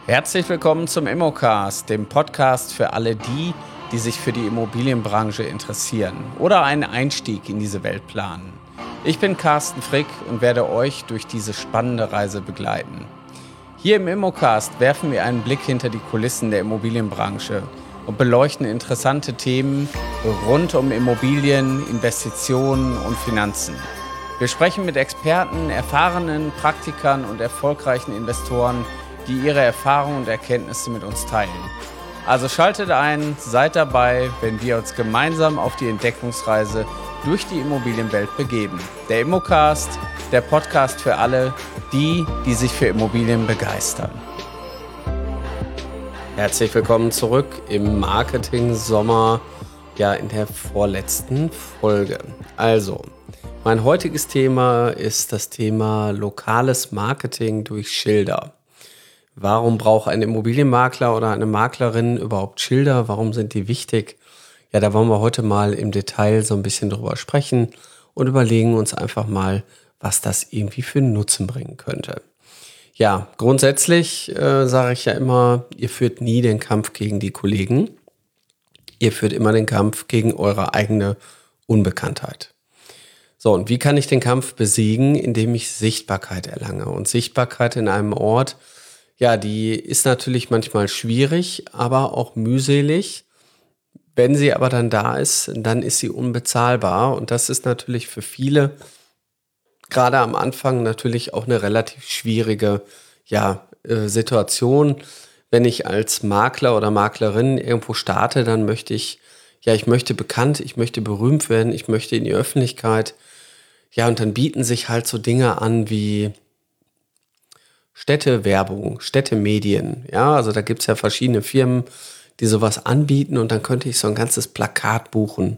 Herzlich willkommen zum Immocast, dem Podcast für alle die sich für die Immobilienbranche interessieren oder einen Einstieg in diese Welt planen. Ich bin Carsten Frick und werde euch durch diese spannende Reise begleiten. Hier im Immocast werfen wir einen Blick hinter die Kulissen der Immobilienbranche und beleuchten interessante Themen rund um Immobilien, Investitionen und Finanzen. Wir sprechen mit Experten, erfahrenen Praktikern und erfolgreichen Investoren, die ihre Erfahrungen und Erkenntnisse mit uns teilen. Also schaltet ein, seid dabei, wenn wir uns gemeinsam auf die Entdeckungsreise durch die Immobilienwelt begeben. Der Immocast, der Podcast für alle, die sich für Immobilien begeistern. Herzlich willkommen zurück im Marketing-Sommer, in der vorletzten Folge. Also, mein heutiges Thema ist das Thema lokales Marketing durch Schilder. Warum braucht ein Immobilienmakler oder eine Maklerin überhaupt Schilder? Warum sind die wichtig? Ja, da wollen wir heute mal im Detail so ein bisschen drüber sprechen und überlegen uns einfach mal, was das irgendwie für einen Nutzen bringen könnte. Ja, grundsätzlich sage ich ja immer, ihr führt nie den Kampf gegen die Kollegen. Ihr führt immer den Kampf gegen eure eigene Unbekanntheit. So, und wie kann ich den Kampf besiegen? Indem ich Sichtbarkeit erlange. Und Sichtbarkeit in einem Ort, die ist natürlich manchmal schwierig, aber auch mühselig. Wenn sie aber dann da ist, dann ist sie unbezahlbar. Und das ist natürlich für viele, gerade am Anfang, natürlich auch eine relativ schwierige Situation. Wenn ich als Makler oder Maklerin irgendwo starte, dann möchte ich möchte bekannt, ich möchte berühmt werden, ich möchte in die Öffentlichkeit. Ja, und dann bieten sich halt so Dinge an wie Städtewerbung, Städtemedien. Ja, also da gibt es ja verschiedene Firmen, die sowas anbieten und dann könnte ich so ein ganzes Plakat buchen.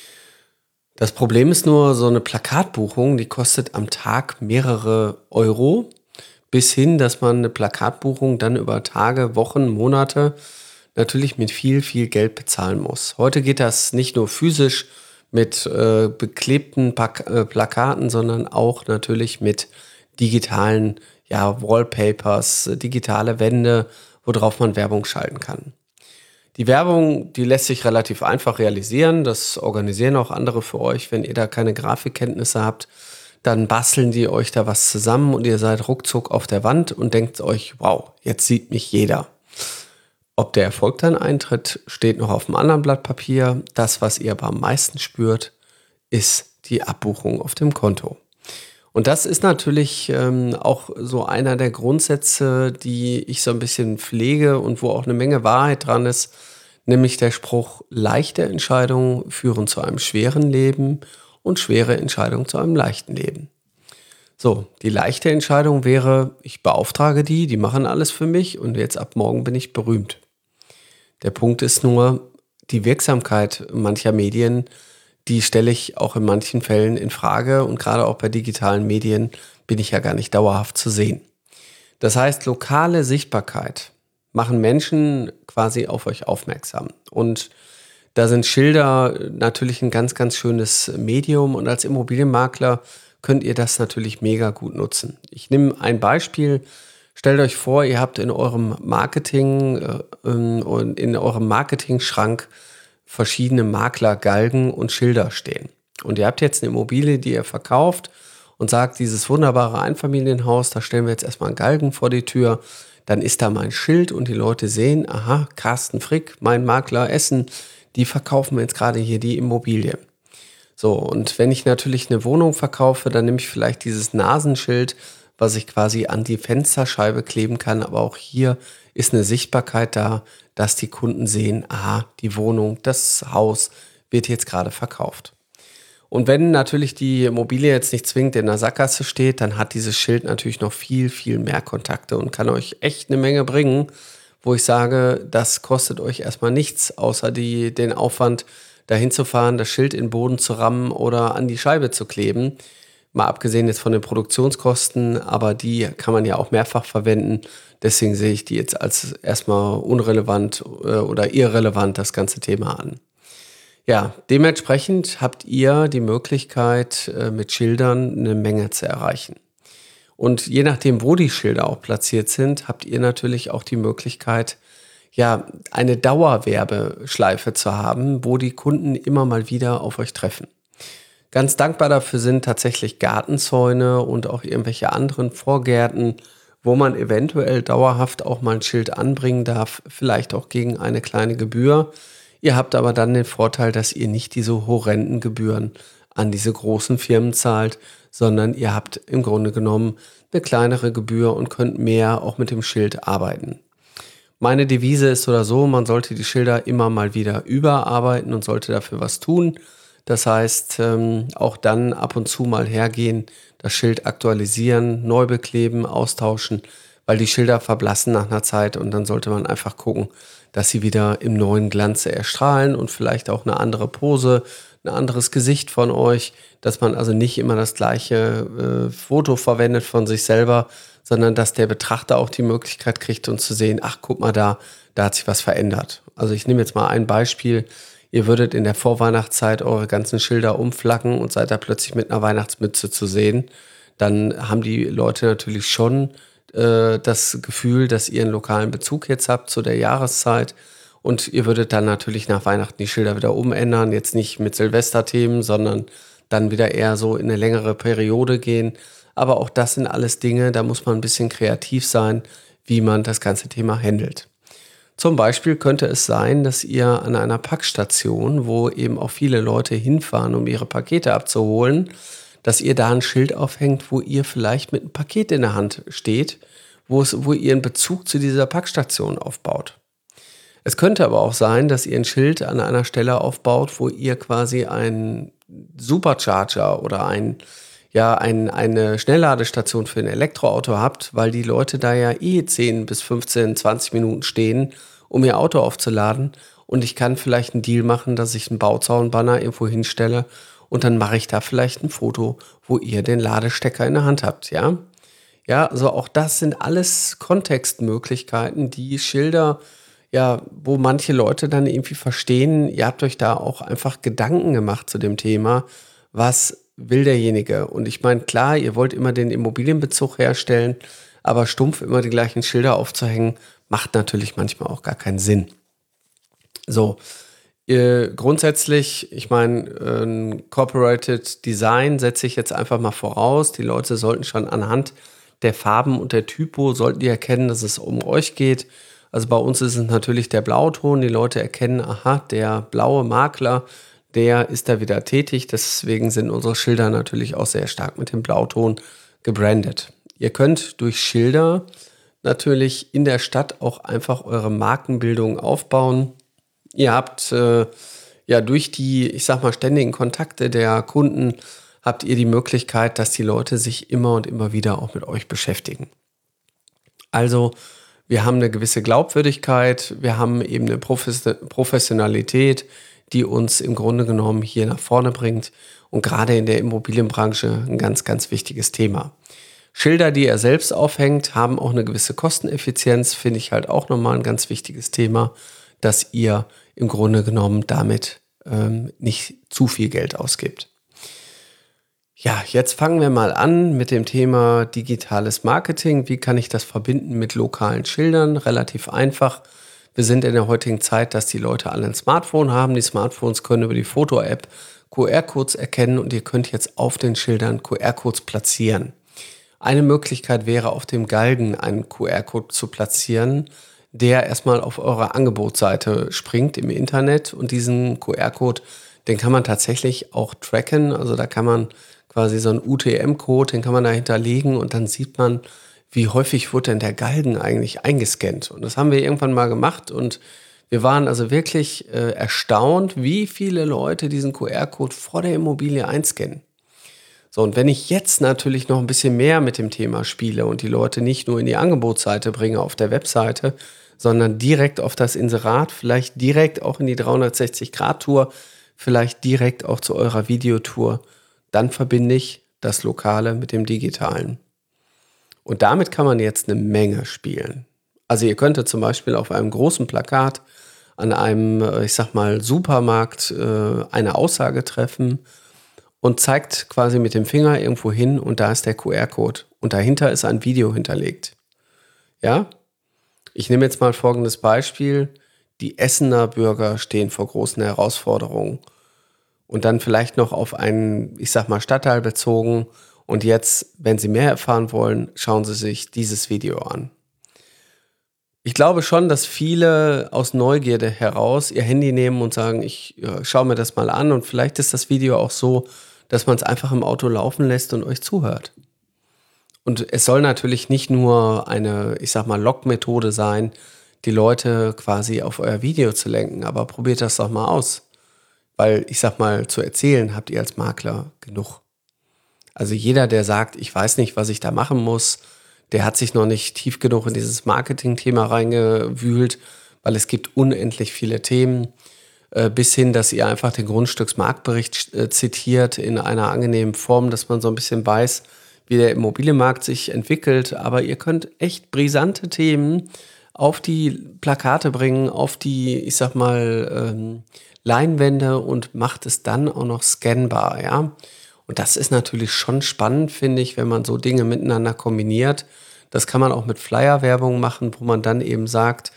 Das Problem ist nur, so eine Plakatbuchung, die kostet am Tag mehrere Euro, bis hin, dass man eine Plakatbuchung dann über Tage, Wochen, Monate natürlich mit viel, viel Geld bezahlen muss. Heute geht das nicht nur physisch mit beklebten Plakaten, sondern auch natürlich mit digitalen Wallpapers, digitale Wände, worauf man Werbung schalten kann. Die Werbung, die lässt sich relativ einfach realisieren. Das organisieren auch andere für euch. Wenn ihr da keine Grafikkenntnisse habt, dann basteln die euch da was zusammen und ihr seid ruckzuck auf der Wand und denkt euch, wow, jetzt sieht mich jeder. Ob der Erfolg dann eintritt, steht noch auf einem anderen Blatt Papier. Das, was ihr aber am meisten spürt, ist die Abbuchung auf dem Konto. Und das ist natürlich auch so einer der Grundsätze, die ich so ein bisschen pflege und wo auch eine Menge Wahrheit dran ist, nämlich der Spruch, leichte Entscheidungen führen zu einem schweren Leben und schwere Entscheidungen zu einem leichten Leben. So, die leichte Entscheidung wäre, ich beauftrage die machen alles für mich und jetzt ab morgen bin ich berühmt. Der Punkt ist nur, die Wirksamkeit mancher Medien, die stelle ich auch in manchen Fällen in Frage und gerade auch bei digitalen Medien bin ich ja gar nicht dauerhaft zu sehen. Das heißt, lokale Sichtbarkeit machen Menschen quasi auf euch aufmerksam und da sind Schilder natürlich ein ganz, ganz schönes Medium und als Immobilienmakler könnt ihr das natürlich mega gut nutzen. Ich nehme ein Beispiel. Stellt euch vor, ihr habt in eurem Marketing und in eurem Marketing-Schrank verschiedene Maklergalgen und Schilder stehen. Und ihr habt jetzt eine Immobilie, die ihr verkauft und sagt, dieses wunderbare Einfamilienhaus, da stellen wir jetzt erstmal einen Galgen vor die Tür, dann ist da mein Schild und die Leute sehen, aha, Carsten Frick, mein Makler Essen, die verkaufen mir jetzt gerade hier die Immobilie. So, und wenn ich natürlich eine Wohnung verkaufe, dann nehme ich vielleicht dieses Nasenschild, was ich quasi an die Fensterscheibe kleben kann, aber auch hier ist eine Sichtbarkeit da, dass die Kunden sehen, aha, die Wohnung, das Haus wird jetzt gerade verkauft. Und wenn natürlich die Immobilie jetzt nicht zwingend in der Sackgasse steht, dann hat dieses Schild natürlich noch viel, viel mehr Kontakte und kann euch echt eine Menge bringen, wo ich sage, das kostet euch erstmal nichts, außer den Aufwand, dahin zu fahren, das Schild in den Boden zu rammen oder an die Scheibe zu kleben. Mal abgesehen jetzt von den Produktionskosten, aber die kann man ja auch mehrfach verwenden. Deswegen sehe ich die jetzt als erstmal unrelevant oder irrelevant das ganze Thema an. Ja, dementsprechend habt ihr die Möglichkeit, mit Schildern eine Menge zu erreichen. Und je nachdem, wo die Schilder auch platziert sind, habt ihr natürlich auch die Möglichkeit, ja, eine Dauerwerbeschleife zu haben, wo die Kunden immer mal wieder auf euch treffen. Ganz dankbar dafür sind tatsächlich Gartenzäune und auch irgendwelche anderen Vorgärten, wo man eventuell dauerhaft auch mal ein Schild anbringen darf, vielleicht auch gegen eine kleine Gebühr. Ihr habt aber dann den Vorteil, dass ihr nicht diese horrenden Gebühren an diese großen Firmen zahlt, sondern ihr habt im Grunde genommen eine kleinere Gebühr und könnt mehr auch mit dem Schild arbeiten. Meine Devise ist oder so, man sollte die Schilder immer mal wieder überarbeiten und sollte dafür was tun. Das heißt, auch dann ab und zu mal hergehen, das Schild aktualisieren, neu bekleben, austauschen, weil die Schilder verblassen nach einer Zeit und dann sollte man einfach gucken, dass sie wieder im neuen Glanze erstrahlen und vielleicht auch eine andere Pose, ein anderes Gesicht von euch, dass man also nicht immer das gleiche Foto verwendet von sich selber, sondern dass der Betrachter auch die Möglichkeit kriegt, und zu sehen, ach, guck mal da hat sich was verändert. Also ich nehme jetzt mal ein Beispiel. Ihr würdet in der Vorweihnachtszeit eure ganzen Schilder umflacken und seid da plötzlich mit einer Weihnachtsmütze zu sehen. Dann haben die Leute natürlich schon das Gefühl, dass ihr einen lokalen Bezug jetzt habt zu der Jahreszeit. Und ihr würdet dann natürlich nach Weihnachten die Schilder wieder umändern. Jetzt nicht mit Silvesterthemen, sondern dann wieder eher so in eine längere Periode gehen. Aber auch das sind alles Dinge, da muss man ein bisschen kreativ sein, wie man das ganze Thema handelt. Zum Beispiel könnte es sein, dass ihr an einer Packstation, wo eben auch viele Leute hinfahren, um ihre Pakete abzuholen, dass ihr da ein Schild aufhängt, wo ihr vielleicht mit einem Paket in der Hand steht, wo ihr einen Bezug zu dieser Packstation aufbaut. Es könnte aber auch sein, dass ihr ein Schild an einer Stelle aufbaut, wo ihr quasi einen Supercharger oder eine Schnellladestation für ein Elektroauto habt, weil die Leute da ja 10 bis 15, 20 Minuten stehen, um ihr Auto aufzuladen. Und ich kann vielleicht einen Deal machen, dass ich einen Bauzaunbanner irgendwo hinstelle und dann mache ich da vielleicht ein Foto, wo ihr den Ladestecker in der Hand habt, ja? Ja, also auch das sind alles Kontextmöglichkeiten, die Schilder, ja, wo manche Leute dann irgendwie verstehen, ihr habt euch da auch einfach Gedanken gemacht zu dem Thema, was will derjenige? Und ich meine, klar, ihr wollt immer den Immobilienbezug herstellen, aber stumpf immer die gleichen Schilder aufzuhängen, macht natürlich manchmal auch gar keinen Sinn. So, grundsätzlich, ich meine, Corporated Design setze ich jetzt einfach mal voraus. Die Leute sollten schon anhand der Farben und der Typo, sollten die erkennen, dass es um euch geht. Also bei uns ist es natürlich der Blauton. Die Leute erkennen, aha, der blaue Makler, der ist da wieder tätig. Deswegen sind unsere Schilder natürlich auch sehr stark mit dem Blauton gebrandet. Ihr könnt durch Schilder natürlich in der Stadt auch einfach eure Markenbildung aufbauen. Ihr habt durch die, ich sag mal, ständigen Kontakte der Kunden, habt ihr die Möglichkeit, dass die Leute sich immer und immer wieder auch mit euch beschäftigen. Also wir haben eine gewisse Glaubwürdigkeit, wir haben eben eine Professionalität, die uns im Grunde genommen hier nach vorne bringt und gerade in der Immobilienbranche ein ganz, ganz wichtiges Thema. Schilder, die er selbst aufhängt, haben auch eine gewisse Kosteneffizienz, finde ich halt auch nochmal ein ganz wichtiges Thema, dass ihr im Grunde genommen damit nicht zu viel Geld ausgibt. Ja, jetzt fangen wir mal an mit dem Thema digitales Marketing. Wie kann ich das verbinden mit lokalen Schildern? Relativ einfach. Wir sind in der heutigen Zeit, dass die Leute alle ein Smartphone haben. Die Smartphones können über die Foto-App QR-Codes erkennen und ihr könnt jetzt auf den Schildern QR-Codes platzieren. Eine Möglichkeit wäre, auf dem Galgen einen QR-Code zu platzieren, der erstmal auf eure Angebotsseite springt im Internet, und diesen QR-Code, den kann man tatsächlich auch tracken. Also da kann man quasi so einen UTM-Code, den kann man da hinterlegen und dann sieht man, wie häufig wurde denn der Galgen eigentlich eingescannt. Und das haben wir irgendwann mal gemacht und wir waren also wirklich erstaunt, wie viele Leute diesen QR-Code vor der Immobilie einscannen. So, und wenn ich jetzt natürlich noch ein bisschen mehr mit dem Thema spiele und die Leute nicht nur in die Angebotsseite bringe auf der Webseite, sondern direkt auf das Inserat, vielleicht direkt auch in die 360-Grad-Tour, vielleicht direkt auch zu eurer Videotour, dann verbinde ich das Lokale mit dem Digitalen. Und damit kann man jetzt eine Menge spielen. Also ihr könntet zum Beispiel auf einem großen Plakat an einem, ich sag mal, Supermarkt eine Aussage treffen und zeigt quasi mit dem Finger irgendwo hin und da ist der QR-Code. und dahinter ist ein Video hinterlegt. Ja? Ich nehme jetzt mal folgendes Beispiel. Die Essener Bürger stehen vor großen Herausforderungen und dann vielleicht noch auf einen, ich sag mal, Stadtteil bezogen. Und jetzt, wenn Sie mehr erfahren wollen, schauen Sie sich dieses Video an. Ich glaube schon, dass viele aus Neugierde heraus ihr Handy nehmen und sagen, ich schaue mir das mal an. Und vielleicht ist das Video auch so, dass man es einfach im Auto laufen lässt und euch zuhört. Und es soll natürlich nicht nur eine, ich sag mal, Lockmethode sein, die Leute quasi auf euer Video zu lenken, aber probiert das doch mal aus. Weil, ich sag mal, zu erzählen habt ihr als Makler genug. Also jeder, der sagt, ich weiß nicht, was ich da machen muss, der hat sich noch nicht tief genug in dieses Marketing-Thema reingewühlt, weil es gibt unendlich viele Themen, bis hin, dass ihr einfach den Grundstücksmarktbericht zitiert in einer angenehmen Form, dass man so ein bisschen weiß, wie der Immobilienmarkt sich entwickelt. Aber ihr könnt echt brisante Themen auf die Plakate bringen, auf die, ich sag mal, Leinwände und macht es dann auch noch scannbar, ja. Und das ist natürlich schon spannend, finde ich, wenn man so Dinge miteinander kombiniert. Das kann man auch mit Flyer-Werbung machen, wo man dann eben sagt,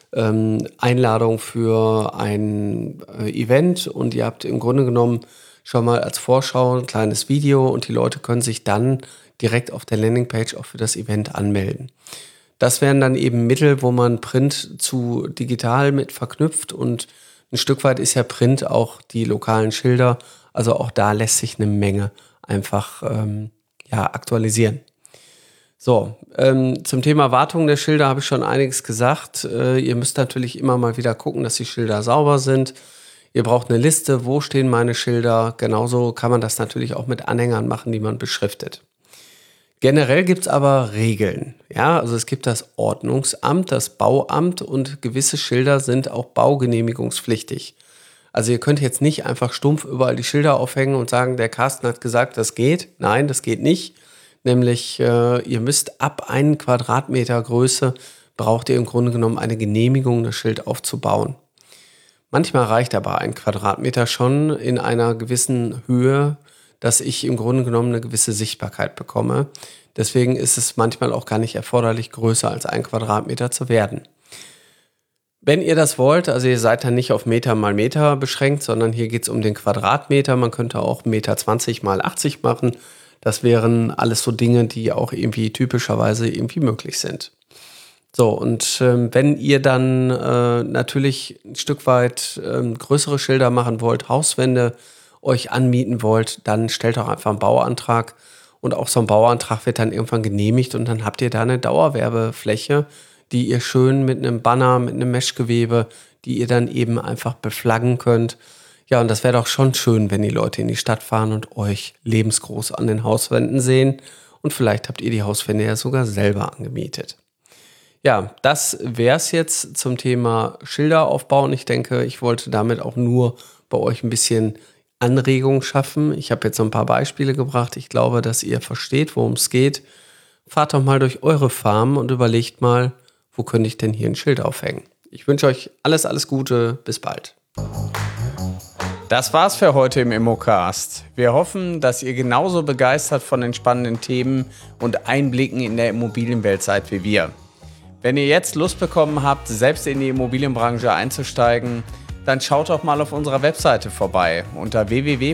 Einladung für ein Event und ihr habt im Grunde genommen schon mal als Vorschau ein kleines Video und die Leute können sich dann direkt auf der Landingpage auch für das Event anmelden. Das wären dann eben Mittel, wo man Print zu digital mit verknüpft und ein Stück weit ist ja Print auch die lokalen Schilder. Also auch da lässt sich eine Menge einfach aktualisieren. So, zum Thema Wartung der Schilder habe ich schon einiges gesagt. Ihr müsst natürlich immer mal wieder gucken, dass die Schilder sauber sind. Ihr braucht eine Liste, wo stehen meine Schilder. Genauso kann man das natürlich auch mit Anhängern machen, die man beschriftet. Generell gibt es aber Regeln. Ja, also es gibt das Ordnungsamt, das Bauamt und gewisse Schilder sind auch baugenehmigungspflichtig. Also ihr könnt jetzt nicht einfach stumpf überall die Schilder aufhängen und sagen, der Carsten hat gesagt, das geht. Nein, das geht nicht. Nämlich ihr müsst ab 1 Quadratmeter Größe braucht ihr im Grunde genommen eine Genehmigung, das Schild aufzubauen. Manchmal reicht aber 1 Quadratmeter schon in einer gewissen Höhe, dass ich im Grunde genommen eine gewisse Sichtbarkeit bekomme. Deswegen ist es manchmal auch gar nicht erforderlich, größer als 1 Quadratmeter zu werden. Wenn ihr das wollt, also ihr seid dann nicht auf Meter mal Meter beschränkt, sondern hier geht es um den Quadratmeter. Man könnte auch 1,20 Meter mal 80 machen. Das wären alles so Dinge, die auch irgendwie typischerweise irgendwie möglich sind. So, und wenn ihr dann natürlich ein Stück weit größere Schilder machen wollt, Hauswände euch anmieten wollt, dann stellt doch einfach einen Bauantrag. Und auch so ein Bauantrag wird dann irgendwann genehmigt und dann habt ihr da eine Dauerwerbefläche, die ihr schön mit einem Banner, mit einem Meshgewebe, die ihr dann eben einfach beflaggen könnt. Ja, und das wäre doch schon schön, wenn die Leute in die Stadt fahren und euch lebensgroß an den Hauswänden sehen. Und vielleicht habt ihr die Hauswände ja sogar selber angemietet. Ja, das wäre es jetzt zum Thema Schilder aufbauen. Ich denke, ich wollte damit auch nur bei euch ein bisschen Anregung schaffen. Ich habe jetzt so ein paar Beispiele gebracht. Ich glaube, dass ihr versteht, worum es geht. Fahrt doch mal durch eure Farm und überlegt mal, wo könnte ich denn hier ein Schild aufhängen? Ich wünsche euch alles Gute. Bis bald. Das war's für heute im Immocast. Wir hoffen, dass ihr genauso begeistert von den spannenden Themen und Einblicken in der Immobilienwelt seid wie wir. Wenn ihr jetzt Lust bekommen habt, selbst in die Immobilienbranche einzusteigen, dann schaut doch mal auf unserer Webseite vorbei. Unter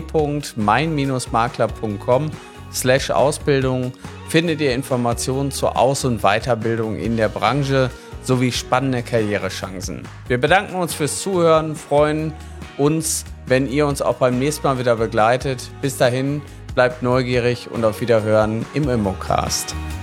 www.mein-makler.com/Ausbildung findet ihr Informationen zur Aus- und Weiterbildung in der Branche sowie spannende Karrierechancen. Wir bedanken uns fürs Zuhören, freuen uns, wenn ihr uns auch beim nächsten Mal wieder begleitet. Bis dahin, bleibt neugierig und auf Wiederhören im Immocast.